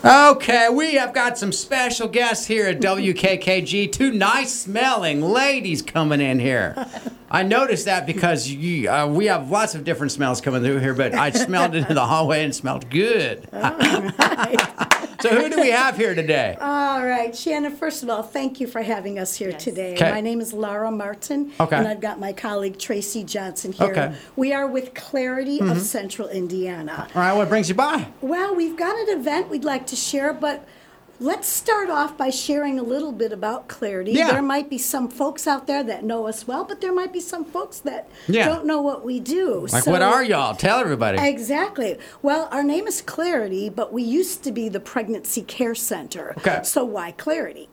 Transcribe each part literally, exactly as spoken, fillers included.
Okay, we have got some special guests here at W K K G. Two nice-smelling ladies coming in here. I noticed that because you, uh, we have lots of different smells coming through here, but I smelled it in the hallway and it smelled good. All right. So who do we have here today? All right, Shannon, first of all, thank you for having us here Yes. today. Okay. My name is Laura Martin, Okay. and I've got my colleague Tracy Johnson here. Okay. We are with Clarity of Central Indiana. All right, what brings you by? Well, we've got an event we'd like to share, but let's start off by sharing a little bit about Clarity. Yeah. There might be some folks out there that know us well, but there might be some folks that Yeah. don't know what we do. Like, So- what are y'all? Tell everybody. Exactly. Well, our name is Clarity, but we used to be the Pregnancy Care Center. Okay. So why Clarity?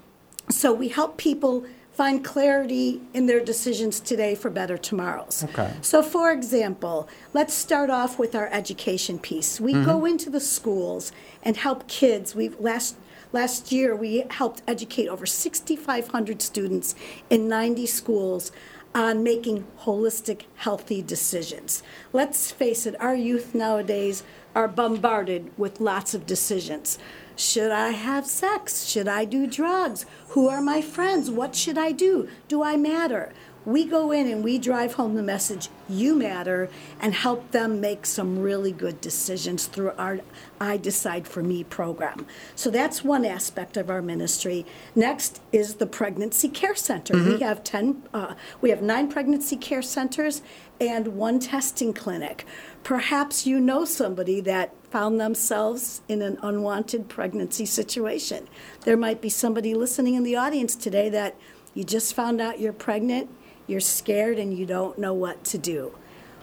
So we help people find clarity in their decisions today for better tomorrows. Okay. So for example, let's start off with our education piece. We go into the schools and help kids. We've last last year we helped educate over sixty-five hundred students in ninety schools on making holistic, healthy decisions. Let's face it, our youth nowadays are bombarded with lots of decisions. Should I have sex? Should I do drugs? Who are my friends? What should I do? Do I matter? We go in and we drive home the message, you matter, and help them make some really good decisions through our I Decide For Me program. So that's one aspect of our ministry. Next is the Pregnancy Care Center. We have ten, uh, we have nine pregnancy care centers and one testing clinic. Perhaps you know somebody that found themselves in an unwanted pregnancy situation. There might be somebody listening in the audience today that you just found out you're pregnant, you're scared, and you don't know what to do.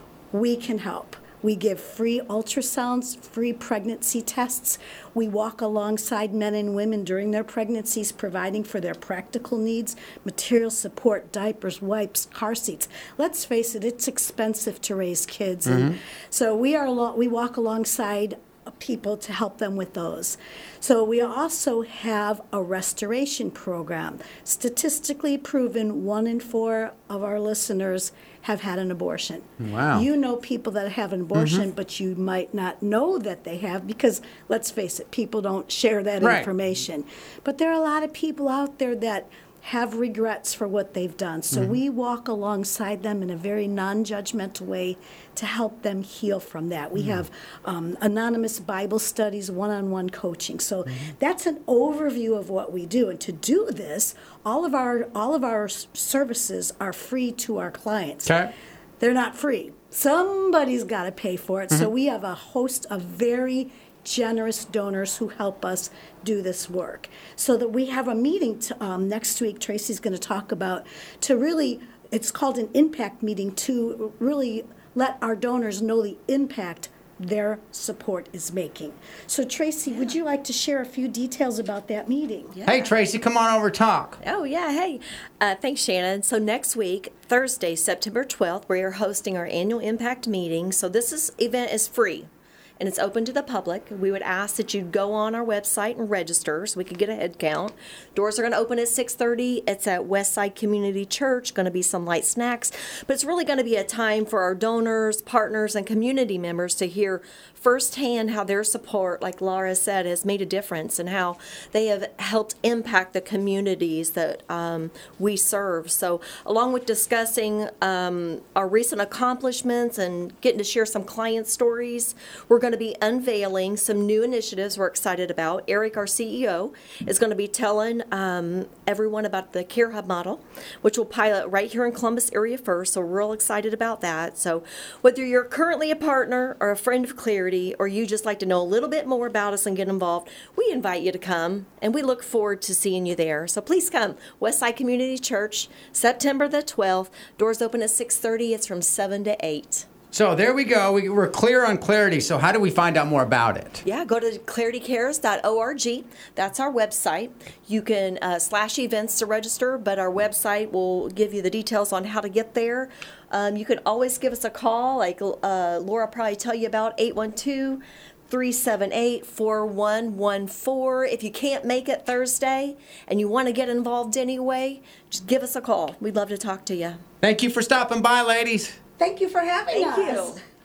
We can help. We give free ultrasounds, free pregnancy tests. We walk alongside men and women during their pregnancies, providing for their practical needs, material support, diapers, wipes, car seats. Let's face it, it's expensive to raise kids. And so we are alo- we walk alongside people to help them with those. So we also have a restoration program. Statistically proven, one in four of our listeners have had an abortion. Wow. You know people that have an abortion, but you might not know that they have because, let's face it, people don't share that Right. information. But there are a lot of people out there that have regrets for what they've done. So we walk alongside them in a very non-judgmental way to help them heal from that. We have um, anonymous Bible studies, one-on-one coaching. So that's an overview of what we do. And to do this, all of our all of our s- services are free to our clients. Okay. They're not free. Somebody's got to pay for it. So we have a host of very generous donors who help us do this work. So that we have a meeting to, um, next week, Tracy's going to talk about, to really, it's called an impact meeting, to really let our donors know the impact their support is making. So Tracy, would you like to share a few details about that meeting? Hey, Tracy, come on over talk. Oh, yeah. Hey, uh, thanks, Shannon. So next week, Thursday, September twelfth, we are hosting our annual impact meeting. So this is, event is free, and it's open to the public. We would ask that you go on our website and register so we could get a head count. Doors are going to open at six thirty. It's at Westside Community Church. Going to be some light snacks, but it's really going to be a time for our donors, partners, and community members to hear firsthand how their support, like Laura said, has made a difference and how they have helped impact the communities that um, we serve. So along with discussing um, our recent accomplishments and getting to share some client stories, we're going to be unveiling some new initiatives we're excited about. Eric, our C E O, is going to be telling um, everyone about the Care Hub model, which will pilot right here in Columbus area first, so we're real excited about that. So whether you're currently a partner or a friend of Clarity, or you just like to know a little bit more about us and get involved, we invite you to come, and we look forward to seeing you there. So please come. Westside Community Church, September the twelfth. Doors open at six thirty. It's from seven to eight. So there we go. We, we're clear on Clarity. So how do we find out more about it? Yeah, go to clarity cares dot org. That's our website. You can uh, slash events to register, but our website will give you the details on how to get there. Um, you can always give us a call, like uh, Laura probably tell you about, eight one two, three seven eight, four one one four. If you can't make it Thursday and you want to get involved anyway, just give us a call. We'd love to talk to you. Thank you for stopping by, ladies. Thank you for having Thank us. you.